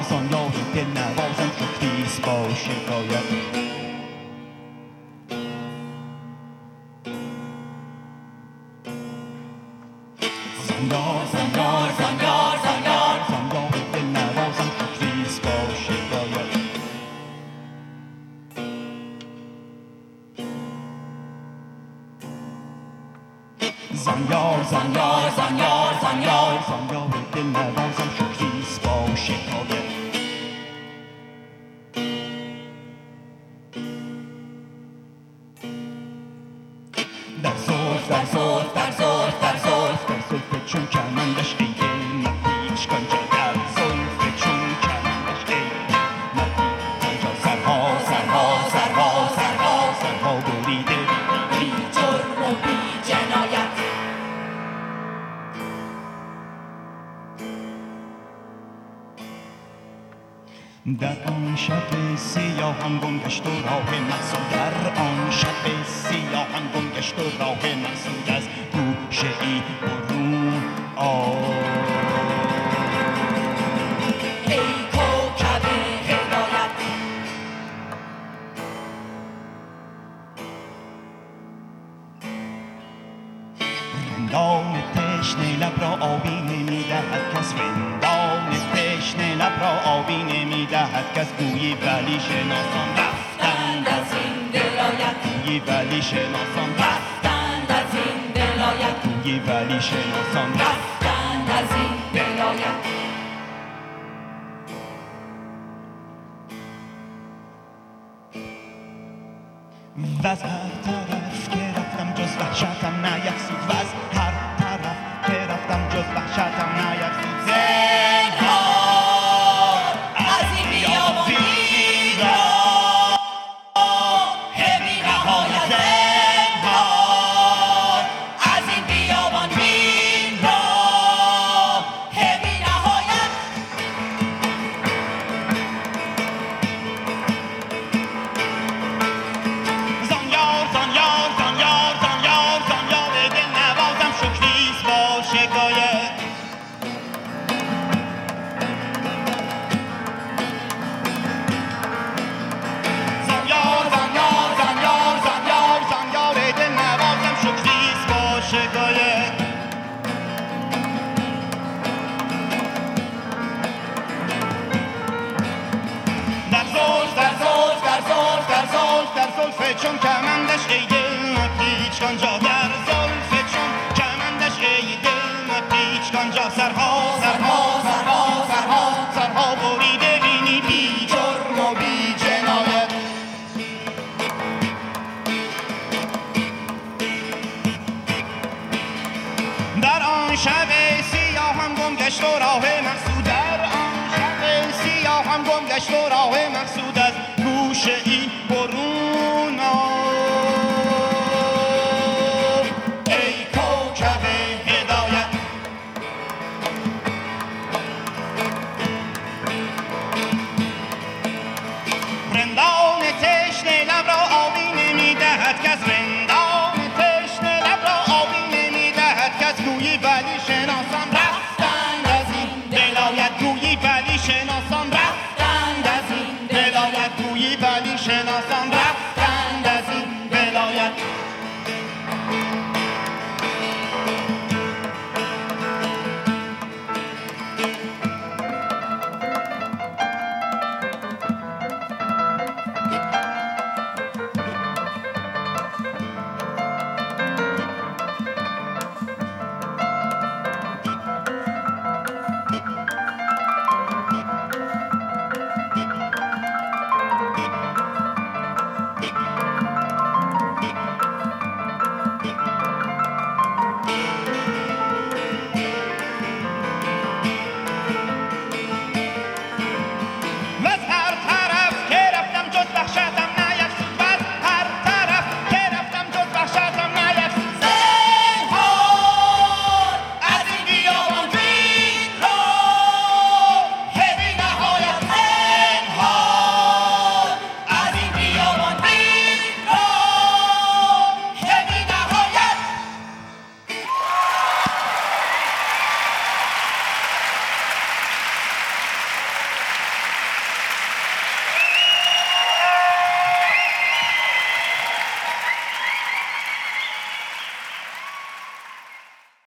نوازان یار دل نوازم شکریست با شکایت زنگار زنگار زنگار زنگار زنگار دل نوازم شکریست با شکایت زنگار زنگار زنگار زنگار زنگار دل نوازم شکریست با شکایت در زلف در زلف در زلف در زلف در زلف چون کمندش ای دل نهیچ کنجا در زلف چون کمندش ای نهیچ کنجا سرها سرها سرها سرها سرها بریده بی جرم و بی جنایت در آن شب سیاهم گم گشت و راه مقصود در آن شب سیاهم گم گشت و راه مقصود از گوشه ای برون ای کوکب هدایت رندان تشنه لب را آبی نمیدهد کس رندان تشنه لب را آبی نمیدهد کس گویی ولی شناسان رفتند از این دلایت گویی ولی شناسان رفتند از این دلایت گویی ولی شناسان رفتند از این دلایت و از هر طرف که رفتم جز وحشتم نیفزود و از هر طرف که رفتم جز وحشتم نیفزود زنهار از این بیابان بیراه بی نهایت زنهار از این بیابان بیراه بی نهایت زانیار زانیار زانیار زانیار زانیار دل نوازم شکریست با شکایت زانیار زانیار زانیار زانیار زانیار دل نوازم شکریست با شکایت در زلف در زلف در زلف در زلف در زلف چون کمندش ای دل نپیچ کانجا در زلف چون کمندش ای دل نپیچ کانجا سرها سرها سرها سرها سرها بریده بینی بی جرم و بی جنایت در آن شب سیاهم گم گشت و راه مقصود در آن شب سیاهم گم گشت و راه مقصود